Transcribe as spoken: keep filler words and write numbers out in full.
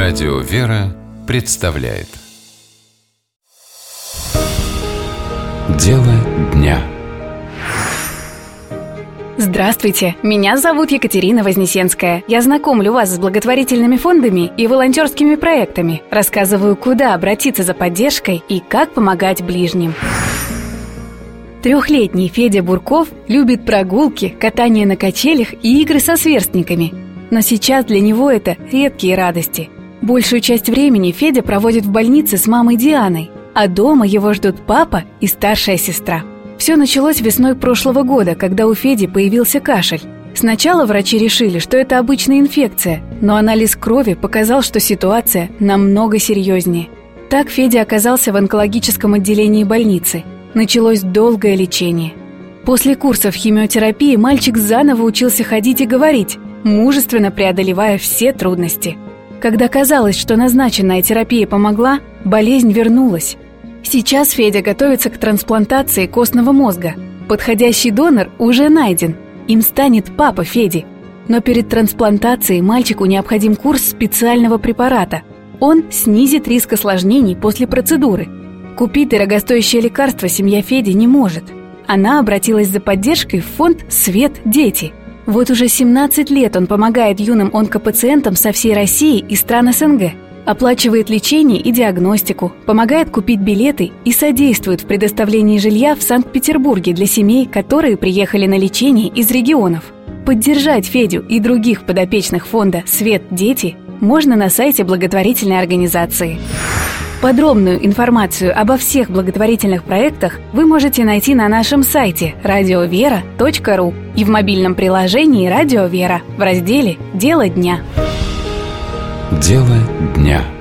Радио «Вера» представляет Дело дня. Здравствуйте, меня зовут Екатерина Вознесенская. Я знакомлю вас с благотворительными фондами и волонтерскими проектами. Рассказываю, куда обратиться за поддержкой и как помогать ближним. Трехлетний Федя Бурков любит прогулки, катание на качелях и игры со сверстниками. Но сейчас для него это редкие радости. Большую часть времени Федя проводит в больнице с мамой Дианой, а дома его ждут папа и старшая сестра. Все началось весной прошлого года, когда у Феди появился кашель. Сначала врачи решили, что это обычная инфекция, но анализ крови показал, что ситуация намного серьезнее. Так Федя оказался в онкологическом отделении больницы. Началось долгое лечение. После курсов химиотерапии мальчик заново учился ходить и говорить, мужественно преодолевая все трудности. Когда казалось, что назначенная терапия помогла, болезнь вернулась. Сейчас Федя готовится к трансплантации костного мозга. Подходящий донор уже найден. Им станет папа Феди. Но перед трансплантацией мальчику необходим курс специального препарата. Он снизит риск осложнений после процедуры. Купить дорогостоящее лекарство семья Феди не может. Она обратилась за поддержкой в фонд «Свет. Дети». Вот уже семнадцать лет он помогает юным онкопациентам со всей России и стран СНГ. Оплачивает лечение и диагностику, помогает купить билеты и содействует в предоставлении жилья в Санкт-Петербурге для семей, которые приехали на лечение из регионов. Поддержать Федю и других подопечных фонда «Свет. Дети» можно на сайте благотворительной организации. Подробную информацию обо всех благотворительных проектах вы можете найти на нашем сайте радио вера точка ру и в мобильном приложении «Радио Вера» в разделе «Дело дня». Дело дня.